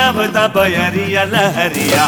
हिलावता बयरिया लहरिया।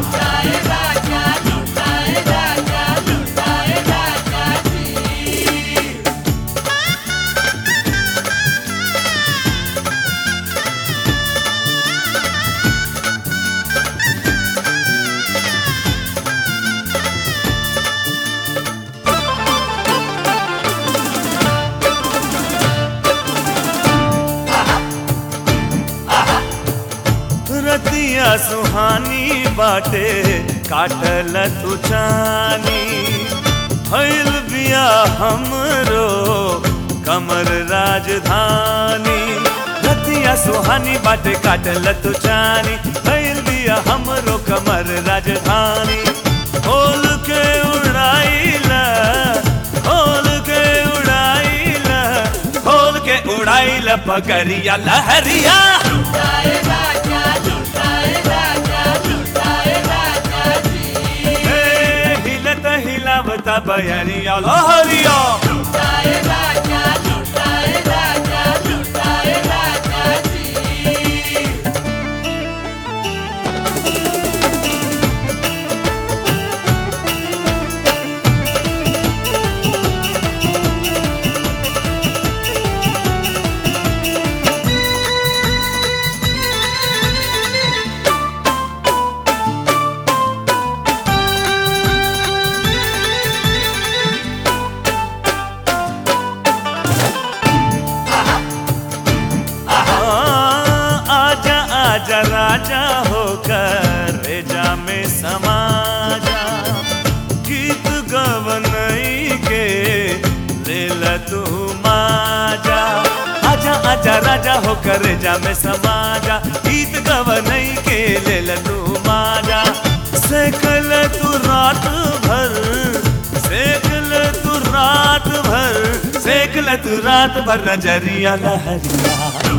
रतिया सुहानी बाटे काटल तू चानी, भइल बिया हमरो कमर राजधानी। रतिया सुहानी बाटे काटल तू चानी, भइल बिया हमरो कमर राजधानी। खोल के उड़ाइला, खोल के उड़ाइला, खोल के उड़ाइला पगरिया लहरिया। हिलावता बयरिया लहरिया। आजा राजा होकर रेजा में समा जा, गीत गवनई के ले तू माजा। आजा आजा राजा होकर रेजा में समा जा, गीत गवनई के ले तू माजा। सेकल तू रात भर, सेकल तू रात भर, सेकल तू रात भर नजरिया लहरिया।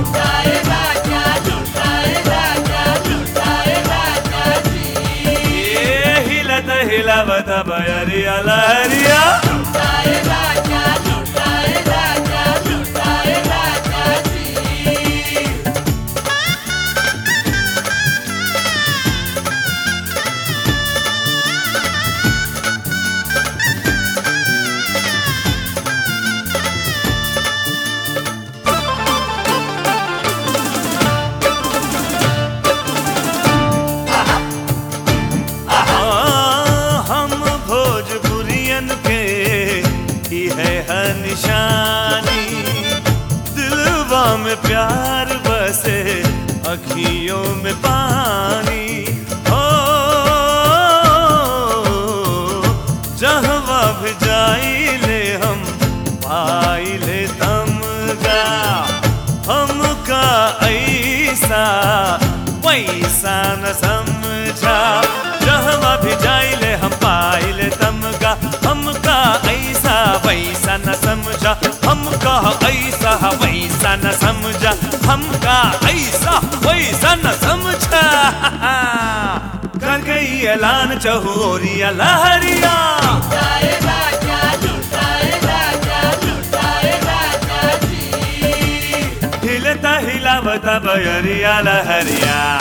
हिलावता बयरिया लहरिया। निशानी दिलवा में प्यार बसे, अखियों में पानी। हो जहवा भी जाइले हम पाइले तमगा, हमका ऐसा वैसा न समझा। जहवा भी जाइले हम पाइले तमगा, हमका ऐसा वैसा न समझा। हमका ऐसा वैसा न समझा, हमका ऐसा वैसा न समझा। कर गई ऐलान चहुरिया लहरिया। हिलता हिलावता बयरिया लहरिया।